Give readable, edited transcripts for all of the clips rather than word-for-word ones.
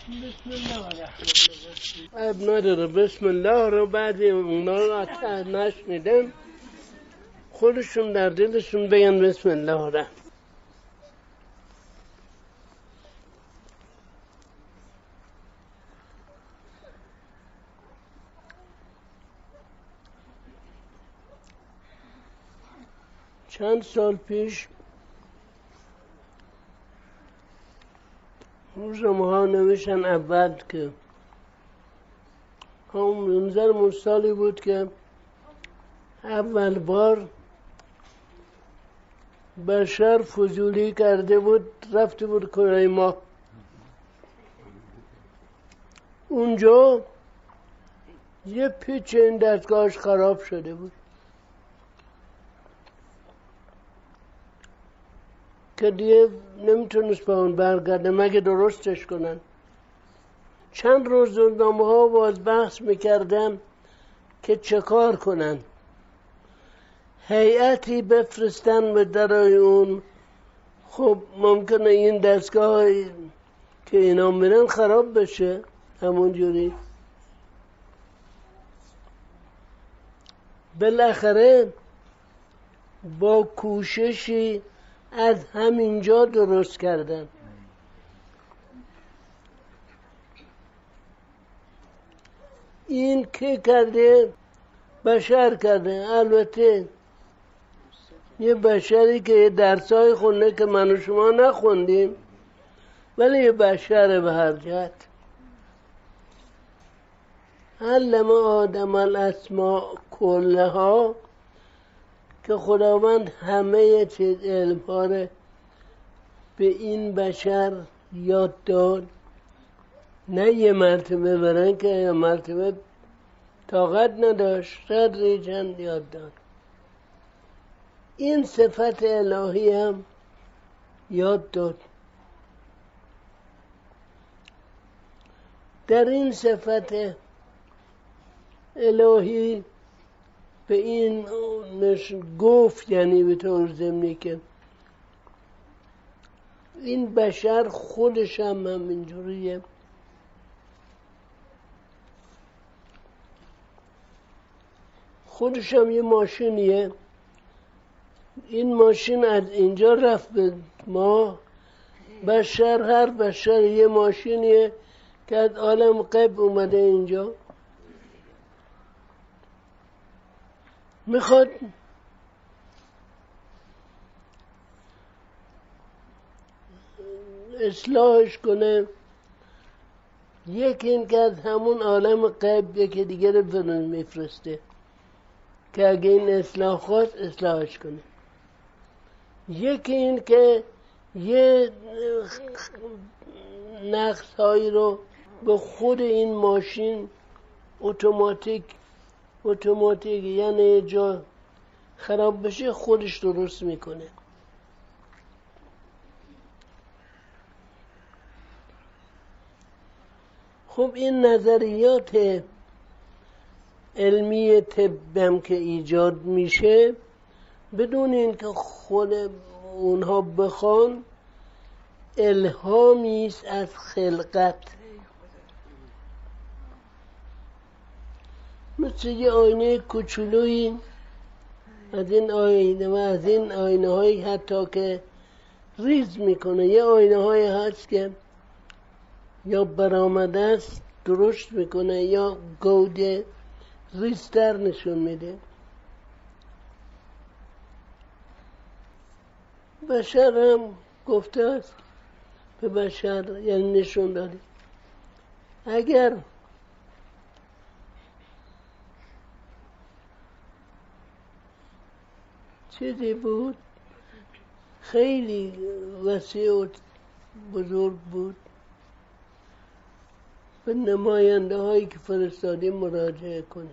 بسم الله اب نداره بسم الله رو بعضی اونا رو نشنیدن خودشون در دلشون بگن بسم الله رو. چند سال پیش روزنامه ها نوشتن اول که همون سالی بود که اول بار بشر فضولی کرده بود رفته بود کره ماه. اونجا یه پیچ این دستگاهش خراب شده بود که دیگه نمیتونست به اون برگرده مگه درستش کنن. چند روز روزنامه ها باز بحث میکردن که چه کار کنن، هیئتی بفرستن به درای اون. خب ممکنه این دستگاه که اینا میرن خراب بشه همونجوری. بالاخره با کوششی از همینجا درست کردن. این که کرده؟ بشر کرده. البته یه بشری که یه درسای خونده که من و شما نخوندیم، ولی یه بشر به هر جهت. علم آدم الاسماء کلها که خداوند همه چیز علم‌ها رو به این بشر یاد داد. نه یه مرتبه برن که یه مرتبه طاقت نداشت، صد چند یاد داد. این صفت الهی هم یاد داد. در این صفت الهی به این گفت، یعنی به طور ضمنی که این بشر خودش هم همینجوریه. خودش هم یه ماشینیه. این ماشین از اینجا رفت به ما. بشر، هر بشر یه ماشینیه که از عالم غیب اومده اینجا. میخواد اصلاحش کنه. یکی این که از همون عالم غیب یکی دیگه رو فرون میفرسته که اگه این اصلاح خواست اصلاحش کنه. یکی این که یه نقص هایی رو به خود این ماشین اتوماتیک یعنی جا خراب بشه خودش درست میکنه. خب این نظریات علمی طبم که ایجاد میشه بدون اینکه خود اونها بخوان، الهامی است از خلقت. مثل یه آینه کوچولویی از این آینه و از این آینه هایی حتی که ریز میکنه. یه آینه هایی هست که یا برآمده است درشت میکنه یا گوده ریزتر نشون میده. بشر هم گفته است به بشر، یعنی نشون داده اگر چیزی بود خیلی وسیع و بزرگ بود، به نماینده هایی که فرستاده مراجعه کنه.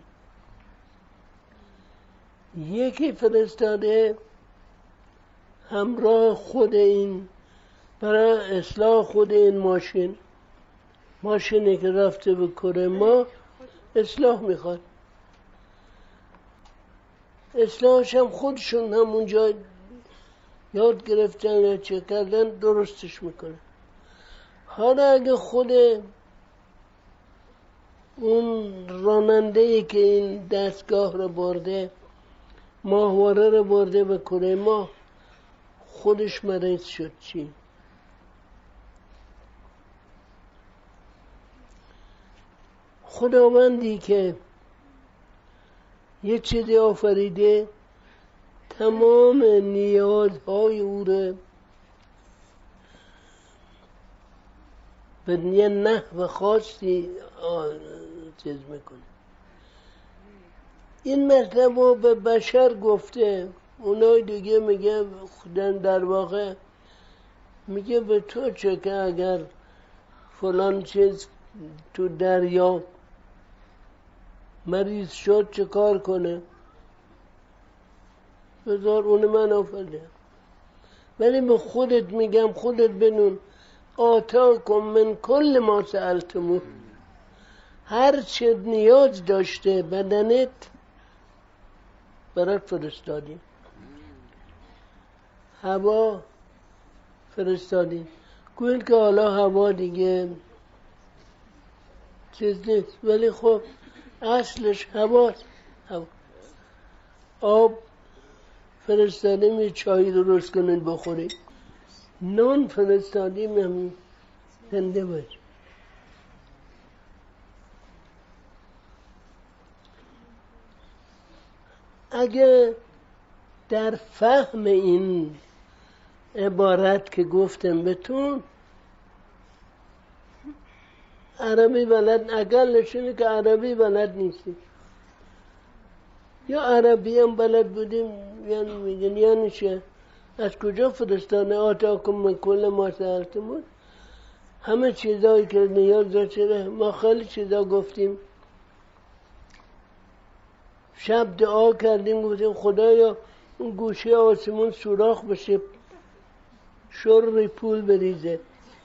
یکی فرستاده همراه خود این برای اصلاح خود این ماشینی که رفته به کره ما اصلاح میخواد. اصلاحش هم خودشون همونجا یاد گرفتن یا چه کردن درستش میکنه. حالا اگه خود اون راننده‌ای که این دستگاه رو برده، ماهواره رو برده به کره ماه، خودش مریض شد. چی؟ خداوندی که یه چیزی آفریده، تمام نیازهای او رو به یه نحو خاصی چیز میکنه. این مطلب رو به بشر گفته، اونای دیگه میگه در واقع میگه به تو چه که اگر فلان چیز تو دریا مریض شد چه کار کنه؟ بذار اون من آفرده. ولی به خودت میگم، خودت بدون آتاکم من کل ما سألتموه، هر چه نیاز داشته بدنت برات فرستادیم. هوا فرستادیم. گویل که حالا هوا دیگه چیز نیست، ولی خب اصلش هواست. آب فرستادیم یه چایی درست کنید بخورید. نان فرستادیم همین زنده باش. اگه در فهم این عبارت که گفتم بهتون، عربی بلد، اقلش اینه که عربی بلد نیستی، یا عربی هم بلد بودیم یعنی میگن یعنی چه؟ از کجا فرستانه آتاکم من کل ما سألتموه، همه چیزایی که نیاز داشته. ما خیلی چیزا گفتیم، شب دعا کردیم، گفتیم خدایا اون گوشه آسمون سوراخ بشه، شر پول بریزه.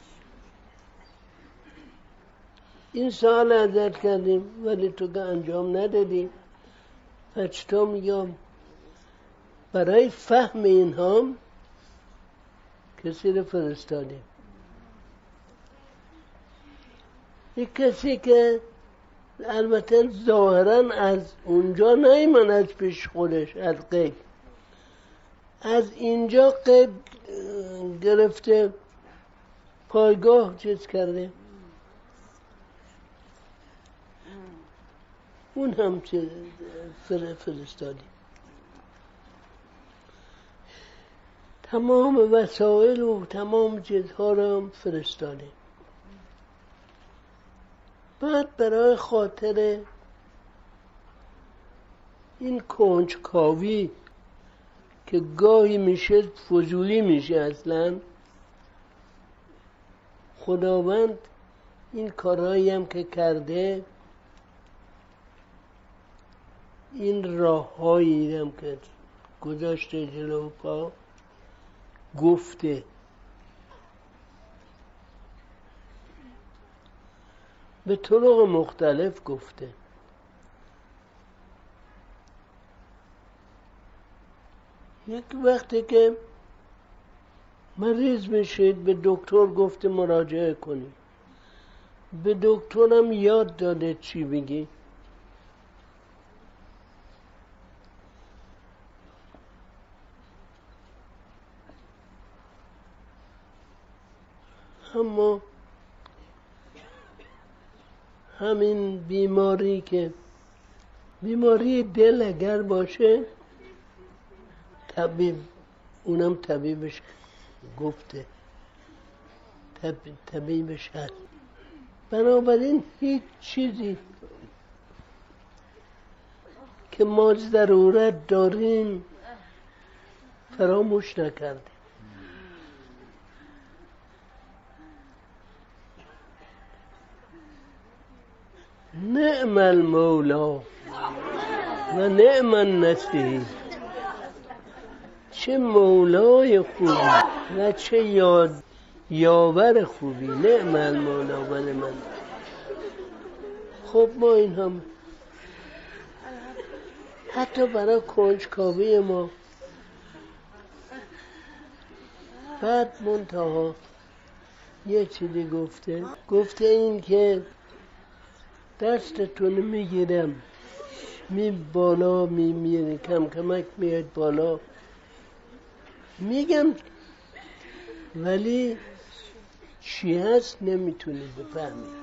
این سوال ازت کردیم ولی تو که انجام ندادی. فچتا میگم برای فهم این هم کسی رو فرستادیم. یک کسی که البته ظاهرا از اونجا نیامد، از پیش خودش، از غیب، از اینجا غیب گرفته، پایگاه چیز کرده، اون هم چیز فرستادیم. تمام وسایل و تمام چیزها رو هم فرستادیم. بعد برای خاطر این کنجکاوی که گاهی میشه فضولی میشه اصلا، خداوند این کارهایی هم که کرده، این راههایی هم که گذاشته جلو پا، گفته به طرق مختلف گفته. یک وقتی که مریض میشید به دکتر گفته مراجعه کنید، به دکترم یاد داده چی بگی. اما همین بیماری که بیماری دل اگر باشه، طبیب، اونم طبیبش گفته، طبیبش هست. بنابراین هیچ چیزی که ما ضرورت داریم فراموش نکرده. نعم المولا و نعم النصیر. چه مولای خوبی و چه یاور خوبی. نعم المولا و نعم النصیر. خب ما این هم حتی برای کنجکاوی ما. بعد منتها یه چیزی گفته این که دستتون میگیرم بالا میره، کم کمک میاد بالا، میگم ولی چی هست نمیتونید بفهمید.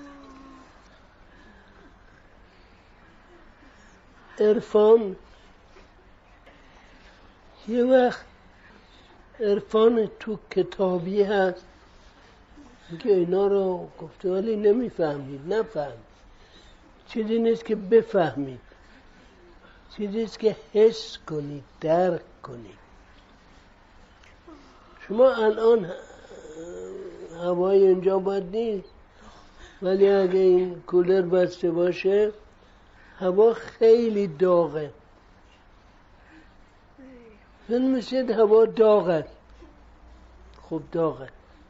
عرفان یه وقت عرفان تو کتابی هست که اینا رو گفته ولی نمیفهمید. نفهمید. چیزی نیست که بفهمید، چیزیست که حس کنید، درک کنید. شما الان هوای اینجا بد نیست، ولی اگه این کولر بسته باشه هوا خیلی داغه. بنویسید هوا داغه. خب داغه.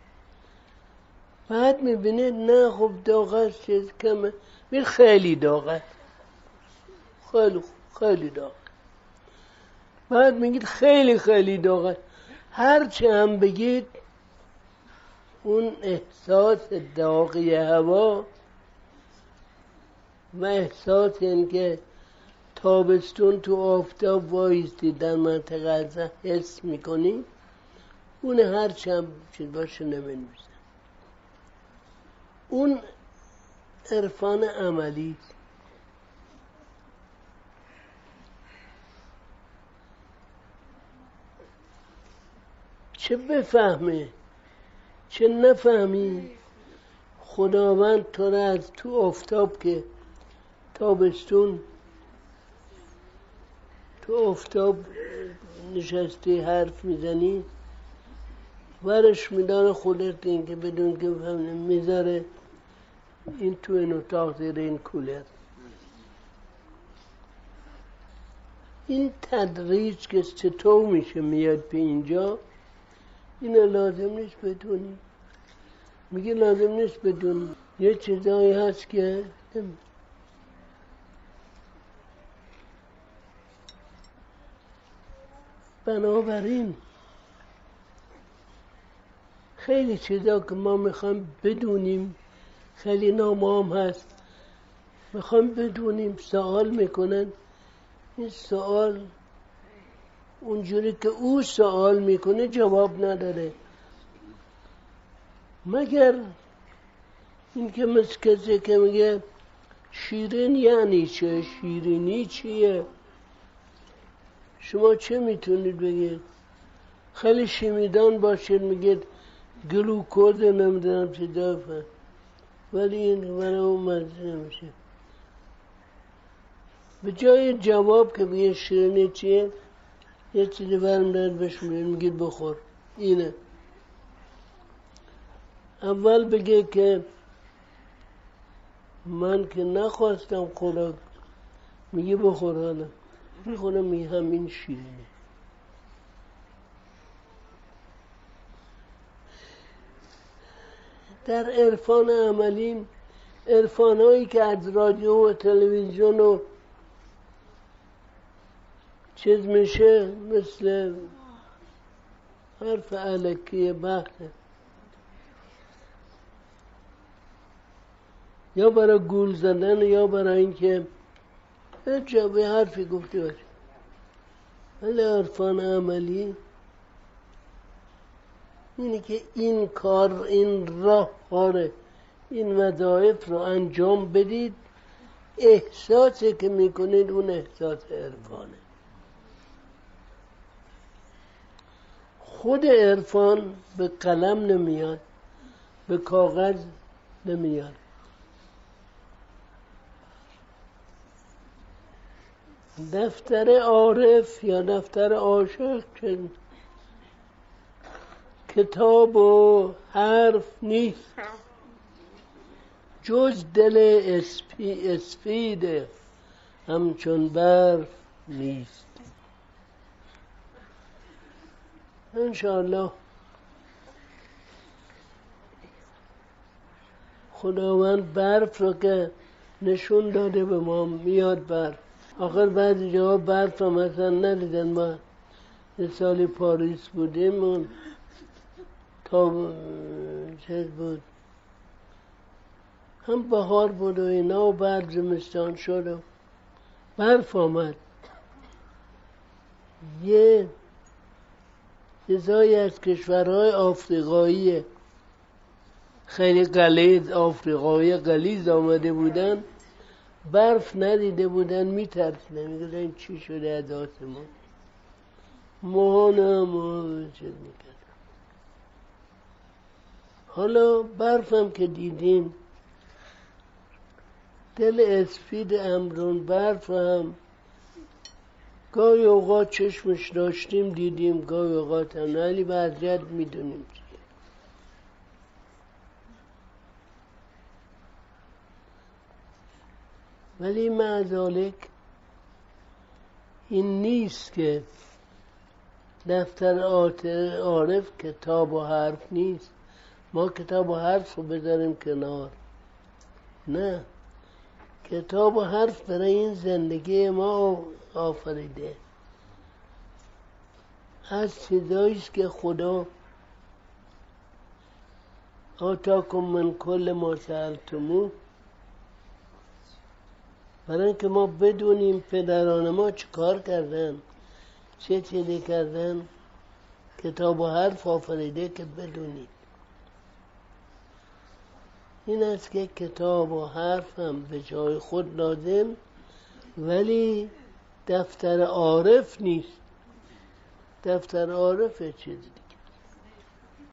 بعد میبینید نه خب داغه چیز کمه، خیلی داغه، خیلی داغه. بعد میگید خیلی خیلی داغه. هرچه هم بگید اون احساس داغی هوا و احساس این که تابستون تو آفتاب وایستی در منطقه از حس میکنی، اون هرچه هم چیز باشه نمینویسن. اون عرفان عملی. چه بفهمه چه نفهمی، خداوند تو را از تو آفتاب که تابستون تو آفتاب نشستی حرف میزنی، ورش میداره خودت، این که بدون که بفهمه میذاره این تو این اتاق زیر این کولر. این تدریج که چطور میشه میاد به اینجا، اینو لازم نیست بدونی. میگه لازم نیست بدونی. یه چیزایی هست که بنابراین خیلی چیزا که ما میخوایم بدونیم، خیلی نامه هم هست میخوایم بدونیم، سوال میکنن. این سوال اونجوری که او سوال میکنه جواب نداره، مگر این که مثل کسی که میگه شیرین یعنی چه، شیرینی چیه. شما چه میتونید بگید؟ خیلی شیمیدان باشید میگید گلوکوز نمیدونم چه دافه، ولی این برای اون مزه نمیشه. به جای جواب که بگید شیرینی چیه، یه چیزی برمیدارد بهش میگید بخور. اینه. اول بگه که من که نخواستم خوراک، میگه بخور. حالا میخورم، میگه همین شیرینه. در عرفان عملی، عرفانایی که از رادیو و تلویزیون و چیز میشه، مثل حرف الکی بحثه، یا برای گول زدن یا برای اینکه جوابه حرفی گفته باشه. ولی عرفان عملی اینه که این کار، این راه هاره، این وظایف رو انجام بدید. احساسی که میکنید اون احساس عرفانه. خود عرفان به قلم نمیاد، به کاغذ نمیاد. دفتر عارف یا دفتر عاشق که کتاب و حرف نیست، جز دل اسپید همچون برف نیست. انشاءالله خداوند برف رو که نشون داده به ما، میاد برف. آخر بعضی جاها برف هم اصلا ندیدن. ما یه سالی پاریس بودیم، تا چیز بود هم بهار بود و اینا و بعد زمستان شد و برف آمد. یه چیزایی از کشورهای آفریقایی خیلی غلیظ، آفریقایی غلیظ آمده بودن، برف ندیده بودن، میترسیدن، میگفتن این چی شده از آسمان، ماهانم چیز میکرد. حالا برف هم که دیدیم، دل اسپید امرون برف هم گاهی اوقات چشمش داشتیم دیدیم، گاهی اوقات هم ولی وضعیت میدونیم. ولی معذالک این نیست که دفتر عارف کتاب و حرف نیست، ما کتاب و حرف رو بذاریم کنار. نه، کتاب و حرف برای این زندگی ما آفریده، از چیزاییست که خدا آتاکم من کل ما سألتموه، برای اینکه ما بدونیم پدران ما چه کار کردن، چه چیزی کردن. کتاب و حرف آفریده که بدونیم. این است که کتاب و حرف هم به جای خود لازم، ولی دفتر عارف نیست. دفتر عارف چیزی